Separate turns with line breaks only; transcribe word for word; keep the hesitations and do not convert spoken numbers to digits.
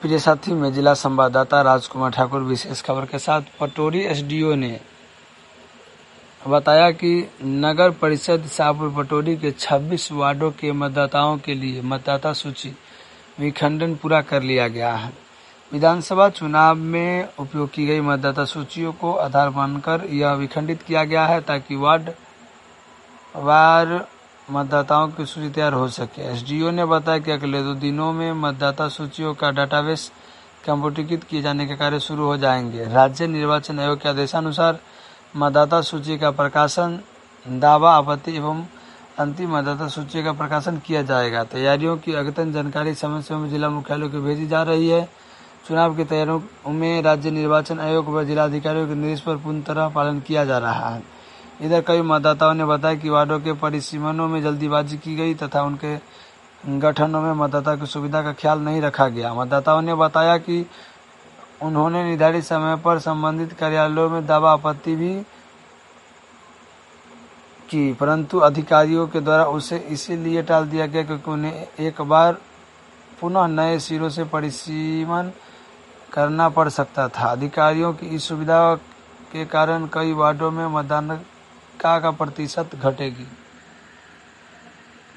प्रिय साथी, मैं जिला संवाददाता राजकुमार ठाकुर विशेष खबर के साथ। पटोरी एसडीओ ने बताया कि नगर परिषद शाहपुर पटोरी के छब्बीस वार्डों के मतदाताओं के लिए मतदाता सूची विखंडन पूरा कर लिया गया है। विधानसभा चुनाव में उपयोग की गई मतदाता सूचियों को आधार मानकर यह विखंडित किया गया है ताकि वार्ड वार मतदाताओं की सूची तैयार हो सके। एसडीओ ने बताया कि अगले दो दिनों में मतदाता सूचियों का डाटाबेस कंप्यूटरीकृत किए जाने के कार्य शुरू हो जाएंगे। राज्य निर्वाचन आयोग के आदेशानुसार मतदाता सूची का प्रकाशन, दावा, आपत्ति एवं अंतिम मतदाता सूची का प्रकाशन किया जाएगा। तैयारियों की अद्यतन जानकारी समय समय जिला मुख्यालयों को भेजी जा रही है। चुनाव की तैयारियों में राज्य निर्वाचन आयोग व जिलाधिकारियों के निर्देश पर पूर्ण तरह पालन किया जा रहा है। इधर कई मतदाताओं ने बताया कि वार्डों के परिसीमनों में जल्दीबाजी की गई तथा उनके गठनों में मतदाता की सुविधा का ख्याल नहीं रखा गया। मतदाताओं ने बताया कि उन्होंने निर्धारित समय पर संबंधित कार्यालयों में दावा आपत्ति भी की, परंतु अधिकारियों के द्वारा उसे इसीलिए टाल दिया गया क्योंकि उन्हें एक बार पुनः नए सिरों से परिसीमन करना पड़ सकता था। अधिकारियों की इस सुविधा के कारण कई वार्डों में मतदान का प्रतिशत घटेगी।